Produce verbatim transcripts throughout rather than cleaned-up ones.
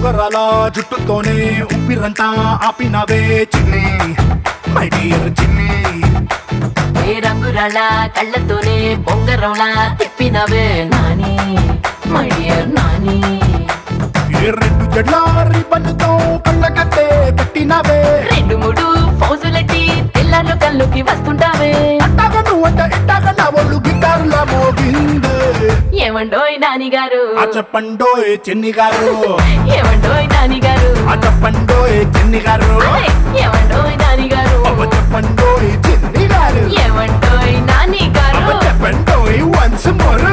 ఉంగరాల జుట్టుతోనే ఉప్పిరంతా ఆపినవే చిన్ని my dear చిన్ని ఏ రంగురాళ్ళ కళ్ళతోనే బొంగరంలా తిప్పినవే నాని మై డియర్ నాని ఏ రెండు జడ్ల రిబ్బన్తో కళ్ళకట్టే కట్టినవే రెండు మూడు ఫౌజులెట్టి తెల్లార్లు కళ్ళుకి వస్తుంటావే అట్టాగా నువ్వంటే ఇట్టాగా నా ఒళ్ళు గిటారులా మోగిందే ఏమండోయ్ నాని గారు ఆ చెప్పండోయ్ చిన్ని గారు ఏమండోయ్ నాని గారు ఆ చెప్పండోయ్ చిన్ని గారు అరే, ఏమండోయ్ నాని గారు అవ్వ చెప్పండోయ్ చిన్ని గారు ఏమండోయ్ నాని గారు అవ్వ చెప్పండోయ్ వన్స్ మోర్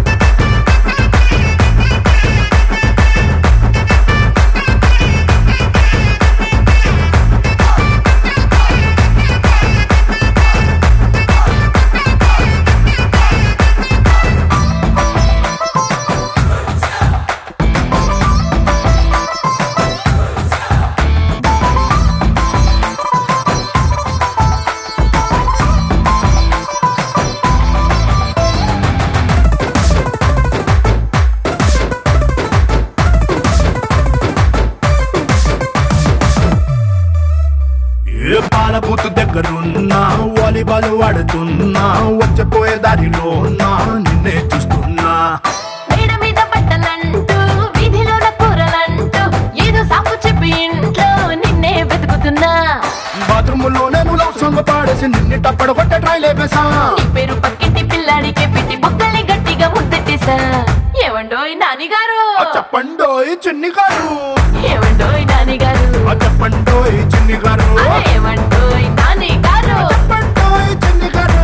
ఏ పాల బూతు దగ్గరున్నా వాలీబాల్ ఆడుతున్నా వచ్చపోయే దారిలో నా నిన్నే చూస్తున్నా మేడ మీద బట్టలంటూ వీధిలోన కూరలంటూ ఏదో సాకు చెప్పి ఇంట్లో నిన్నే వెతుకుతున్నా బాత్రూమ్ లో నేను లవ్ సాంగ్ పాడేసి నిన్ను టప్పడు కొట్ట ట్రై లేపేసా నీ పేరు పక్కింటి పిల్లాడికే పెట్టి బొక్కల్ని గట్టిగా ముద్దెట్టేసా ఏమండోయ్ నాని గారు ఆ చెప్పండోయ్ చిన్ని గారు ఏమండోయ్ నాని గారు ఆ చెప్పండోయ్ చిన్ని గారు అరే, ఏమండోయ్ నాని గారు ఆ చెప్పండోయ్ చిన్ని గారు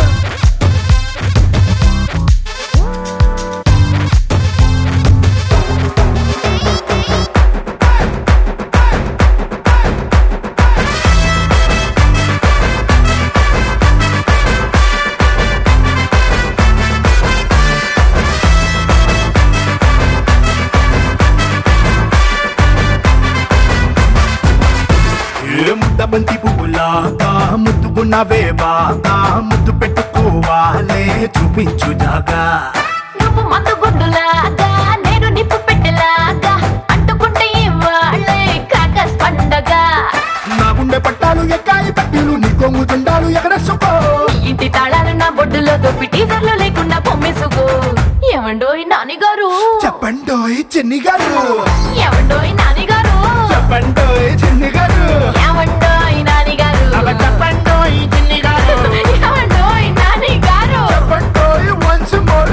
ఏ ముద్ద బంతి పువ్వులాగా ముద్దుకున్నవే బాగా ముద్దు పెట్టుకోవాలే చూపించు జాగా నువ్వు మందు గుడ్డులాగా నేను నిప్పు పెట్టెలాగా అంటుకుంటే ఇవాళ్ళే క్రాకర్స్ పండగ నా గుండె పట్టాలు ఎక్కాయి పట్టీలు నీ కొంగు జెండాలు ఎగరేసుకో నీ ఇంటి తాళాలు నా బొడ్డులో దొప్పి టీజర్లు లేకుండా పొమ్మేసుకో ఏమండోయ్ నాని గారు చెప్పండోయ్ చిన్ని గారు ఏమండోయ్ నాని గారు చెప్పండోయ్ చిన్ని గారు ఏమండోయ్ నాని గారు అవ చెప్పండోయ్ చిన్ని గారు ఏమండోయ్ నాని గారు చెప్పండోయ్ వన్స్ మోర్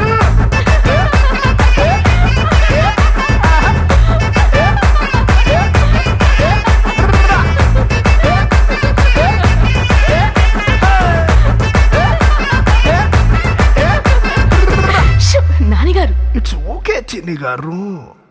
షు, నాని గారు ఇట్స్ ఓకే చిన్ని గారు